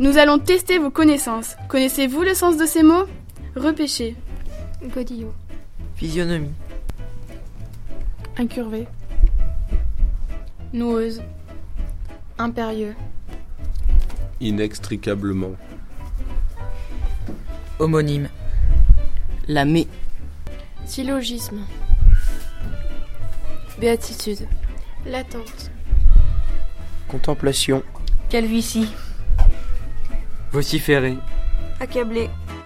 Nous allons tester vos connaissances. Connaissez-vous le sens de ces mots ? Repêcher. Godillot. Physionomie. Incurvé. Noueuse. Impérieux. Inextricablement. Homonyme. Lamé. Syllogisme. Béatitude. Latente. Contemplation. Calvitie. Vociférer. Accablé.